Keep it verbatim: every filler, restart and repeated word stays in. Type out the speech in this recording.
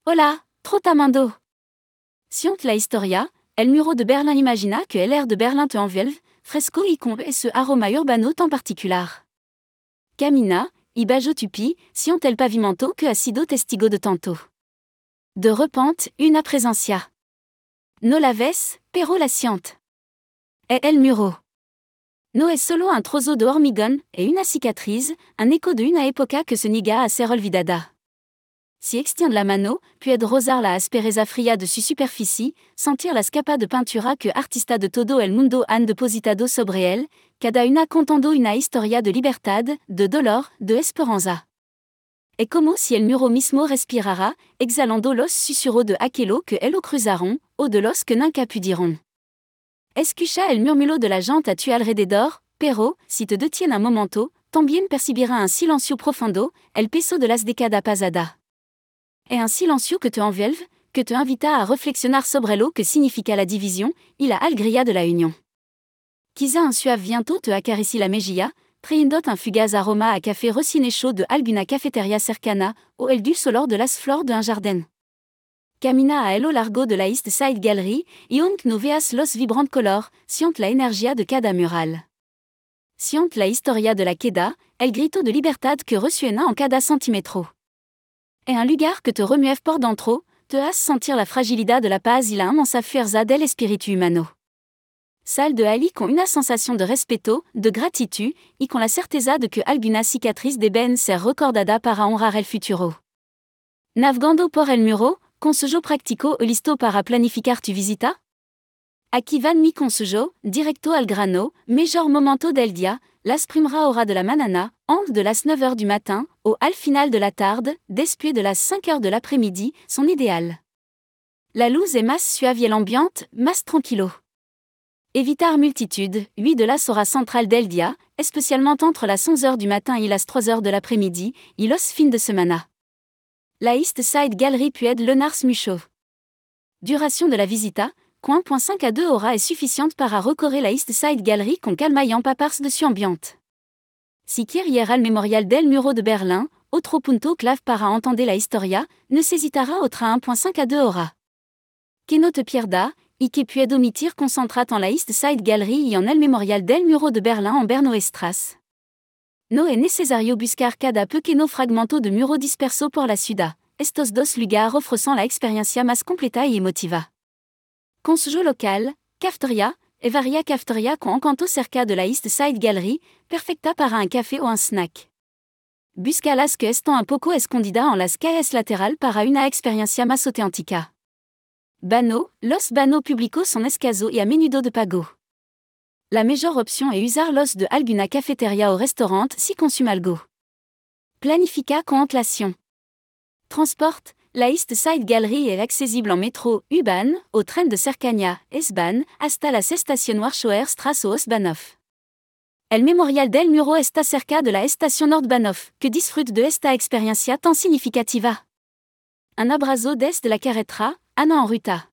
Hola, trotamando. Siont la historia, el muro de Berlin imagina que el air de Berlin te envuelve, fresco y con ese aroma urbano tan particular. Camina, y bajo tupi, siont el pavimento que ha sido testigo de tanto. De repente, una presencia. No la ves, pero la siente. Et el muro. No es solo un trozo de hormigón, et una cicatriz, un écho de una época que se niega a ser olvidada. Si extiende la mano, puede rozar la aspereza fría de su superficie, sentir la capa de pintura que artista de todo el mundo han depositado sobre él, cada una contando una historia de libertad, de dolor, de esperanza. Es como si el muro mismo respirara, exhalando los susurros de aquello que ello cruzaron, o de los que nunca pudieron. Escucha el murmullo de la gente a tu alrededor, pero, si te detiene un momento, también percibirá un silencio profundo, el peso de las décadas pasadas. Et un silencio que te envuelve, que te invita a reflexionar sobre lo que significa la division, y la alegría de la unión. Quizá un suave viento te acaricie la mejilla, trayéndote un fugaz aroma a café recién hecho de alguna cafetería cercana, o el dulce olor de las flores de un jardín. Camina a lo largo de la East Side Gallery, y aunque no veas los vibrant color, siente la energía de cada mural. Siente la historia de la queda, el grito de libertad que resuena en cada centímetro. Et un lugar que te remueve por dentro, te hace sentir la fragilidad de la paz y la inmensa fuerza del espíritu humano. Sal de allí con una sensación de respeto, de gratitud, y con la certeza de que alguna cicatriz deben ser recordada para honrar el futuro. Navegando por el muro, consejo práctico o listo para planificar tu visita? Aquí van mi consejo, directo al grano, mejor momento del día, las primera hora de la mañana, entre de las neuf heures du matin, au al final de la tarde, después de las cinq heures de l'après-midi, son idéal. La luz est más suave y el ambiente, más tranquilo. Evitar multitude, huit de las horas centrales del día, especialmente entre las onze heures du matin y las trois heures de l'après-midi, y los fin de semana. La East Side Gallery puede lonarse mucho. Duration de la visita, un point cinq à deux horas est suffisante para recorrer la East Side Gallery con calma y empapars de su ambiente. Si quiere ir al Memorial del Muro de Berlin, otro punto clave para entender la historia, necesitará otra un point cinq à deux horas. Que no te pierda, y que puede omitir concentrat en la East Side Gallery y en el Memorial del Muro de Berlin en Bernoe-Strasse. No es necesario buscar cada pequeño fragmento de muro disperso por la ciudad. Estos dos lugares ofrecen la experiencia más completa y emotiva. Consejo local, cafeteria, e varia cafeteria con encanto cerca de la East Side Gallery, perfecta para un café o un snack. Busca las que están un poco escondida en las calles lateral para una experiencia más auténtica. Bano, los banos públicos son escasos y a menudo de pago. La mejor opción es usar los de alguna cafetería o restaurant si consume algo. Planifica con antelación. Transport, la East Side Gallery est accessible en métro, U-Bahn, au tren de cercanía, S-Bahn, hasta la estación Warschauer Straße o Ostbahnhof. El Memorial del Muro está cerca de la estación Nordbahnhof, que disfrute de esta experiencia tan significativa. Un abrazo desde la carretera, Ana en ruta.